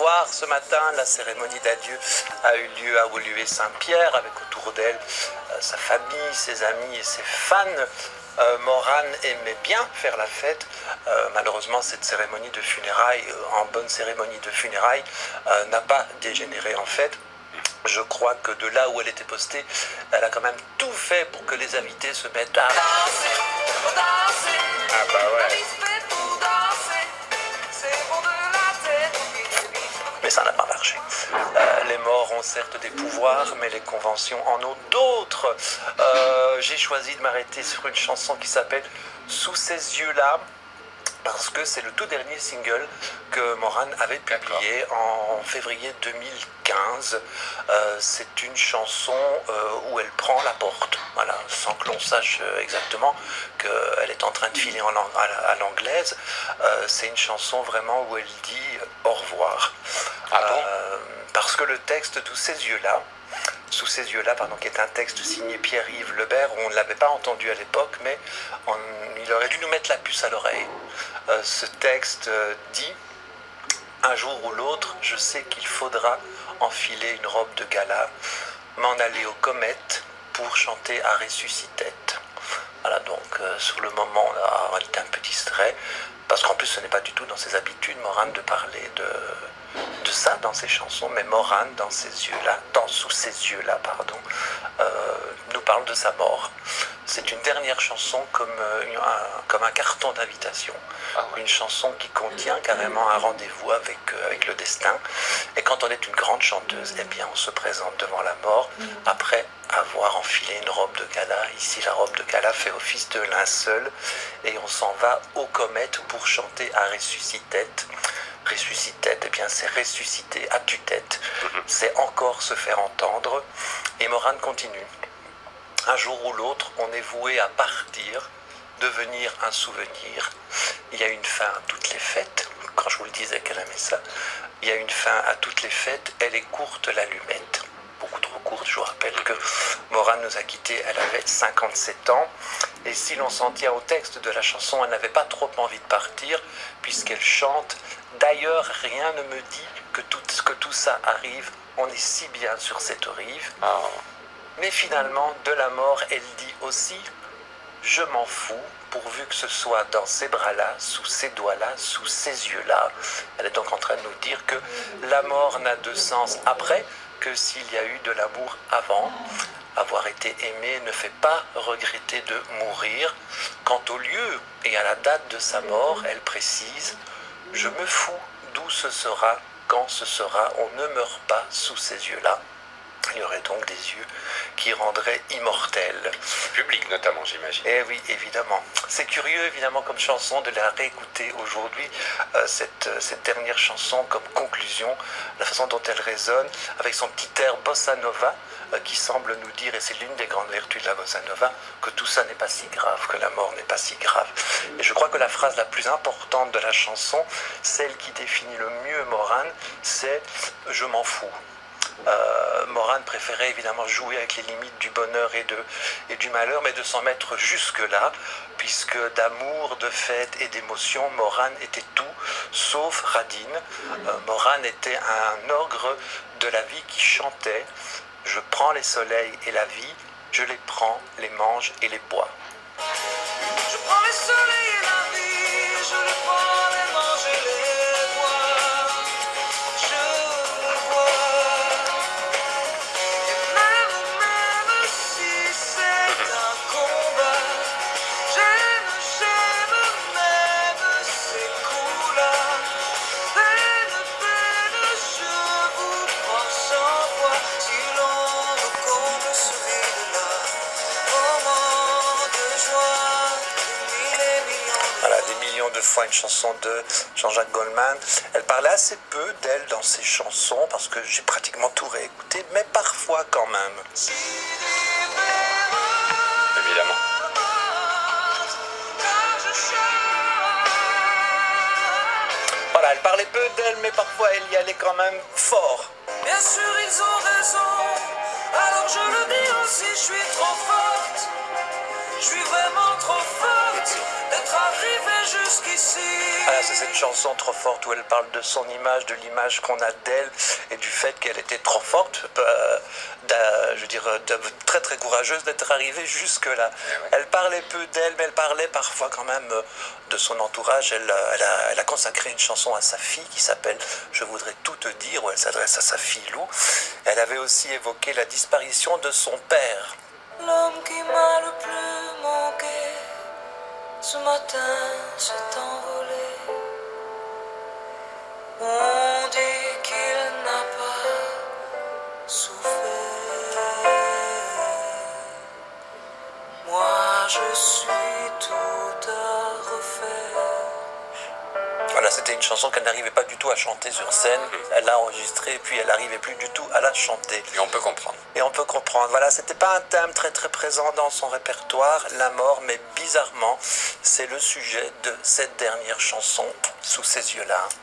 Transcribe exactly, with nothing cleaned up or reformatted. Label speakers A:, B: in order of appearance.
A: voir ce matin. La cérémonie d'adieu a eu lieu à Woluwe-Saint-Pierre avec autour d'elle euh, sa famille, ses amis et ses fans. Euh, Morane aimait bien faire la fête. Euh, malheureusement, cette cérémonie de funérailles, euh, en bonne cérémonie de funérailles, euh, n'a pas dégénéré en fête. Je crois que de là où elle était postée, elle a quand même tout fait pour que les invités se mettent à... Ah bah ouais. Mais ça n'a pas marché. Euh, les morts ont certes des pouvoirs, mais les conventions en ont d'autres. Euh, j'ai choisi de m'arrêter sur une chanson qui s'appelle « Sous ces yeux-là », parce que c'est le tout dernier single que Morane avait publié en février deux mille quinze. Euh, c'est une chanson euh, où elle prend la porte, voilà, sans que l'on sache exactement qu'elle est en train de filer en lang- à l'anglaise. Euh, c'est une chanson vraiment où elle dit au revoir.
B: Ah bon
A: euh, parce que le texte « Tous ces yeux-là », Sous ces yeux-là, pardon, qui est un texte signé Pierre-Yves Lebert, on ne l'avait pas entendu à l'époque, mais on, il aurait dû nous mettre la puce à l'oreille. Euh, ce texte euh, dit « Un jour ou l'autre, je sais qu'il faudra enfiler une robe de gala, m'en aller aux comètes pour chanter à ressuscitette. » Voilà, donc euh, sur le moment, là, on était un peu distrait, parce qu'en plus, ce n'est pas du tout dans ses habitudes, Morane, de parler de... de ça dans ses chansons, mais Morane, dans ses yeux-là, dans sous ses yeux-là, pardon, euh, nous parle de sa mort. C'est une dernière chanson comme, euh, un, comme un carton d'invitation,
B: ah ouais.
A: Une chanson qui contient carrément un rendez-vous avec, euh, avec le destin. Et quand on est une grande chanteuse, eh bien, on se présente devant la mort après avoir enfilé une robe de gala. Ici, la robe de gala fait office de linceul et on s'en va aux comètes pour chanter à ressuscitette. Ressuscitette, eh bien c'est ressusciter à tue-tête, c'est encore se faire entendre. Et Morane continue. Un jour ou l'autre, on est voué à partir, devenir un souvenir. Il y a une fin à toutes les fêtes. Quand je vous le disais qu'elle aimait ça, il y a une fin à toutes les fêtes. Elle est courte, l'allumette. Beaucoup trop courte. Je vous rappelle que Morane nous a quittés, elle avait cinquante-sept ans. Et si l'on s'en tient au texte de la chanson, elle n'avait pas trop envie de partir, puisqu'elle chante « D'ailleurs, rien ne me dit que tout, que tout ça arrive, on est si bien sur cette rive.
B: Ah. »
A: Mais finalement, de la mort, elle dit aussi « Je m'en fous, pourvu que ce soit dans ces bras-là, sous ces doigts-là, sous ces yeux-là. » Elle est donc en train de nous dire que la mort n'a de sens après que s'il y a eu de l'amour avant. Avoir été aimé ne fait pas regretter de mourir. Quant au lieu et à la date de sa mort, elle précise « Je me fous d'où ce sera, quand ce sera, on ne meurt pas sous ces yeux-là. » Il y aurait donc des yeux qui rendraient immortels.
B: Public notamment, j'imagine.
A: Eh oui, évidemment. C'est curieux, évidemment, comme chanson, de la réécouter aujourd'hui, euh, cette, cette dernière chanson, comme conclusion, la façon dont elle résonne, avec son petit air bossa nova, euh, qui semble nous dire, et c'est l'une des grandes vertus de la bossa nova, que tout ça n'est pas si grave, que la mort n'est pas si grave. Et je crois que la phrase la plus importante de la chanson, celle qui définit le mieux Morane, c'est « Je m'en fous ». Euh, Morane préférait évidemment jouer avec les limites du bonheur et, de, et du malheur, mais de s'en mettre jusque-là, puisque d'amour, de fête et d'émotion, Morane était tout, sauf radine. Euh, Morane était un ogre de la vie qui chantait « Je prends les soleils et la vie, je les prends, les mange et les bois. »
C: Je prends les soleils et la vie, je les prends, les mange et les bois. Je le vois. Et même, même si c'est un combat, j'aime, j'aime même ces coups-là. Peine, peine, je vous prends cent fois. Si l'on recompte ce vide-là, moment de joie, mille et millions de
A: Voilà, des millions de fois une chanson de Jean-Jacques Goldman. Elle parlait assez peu d'elle dans ses chansons, parce que j'ai pratiquement tout réécouté, mais parfois quand même.
B: Évidemment.
A: Voilà, elle parlait peu d'elle, mais parfois elle y allait quand même fort.
C: Bien sûr, ils ont raison. Alors je le dis aussi, je suis trop forte. Je suis vraiment trop forte d'être arrivée jusqu'ici.
A: Voilà, c'est cette chanson trop forte où elle parle de son image, de l'image qu'on a d'elle et du fait qu'elle était trop forte, euh, je veux dire, très très courageuse d'être arrivée jusque-là.
B: Ouais.
A: Elle parlait peu d'elle, mais elle parlait parfois quand même de son entourage. Elle, elle, a, elle a consacré une chanson à sa fille qui s'appelle « Je voudrais tout te dire », où elle s'adresse à sa fille Lou. Elle avait aussi évoqué la disparition de son père.
C: L'homme qui m'a le plus manqué ce matin s'est envolé. On dit qu'il n'a pas souffert. Moi je suis tout à refaire.
A: Voilà, c'était une chanson qu'elle n'arrivait pas du tout à chanter sur scène. Elle l'a enregistrée et puis elle n'arrivait plus du tout à la chanter.
B: Et on peut comprendre.
A: Et on peut comprendre. Voilà, c'était pas un thème très très présent dans son répertoire, la mort, mais bizarrement, c'est le sujet de cette dernière chanson, Sous ces yeux-là.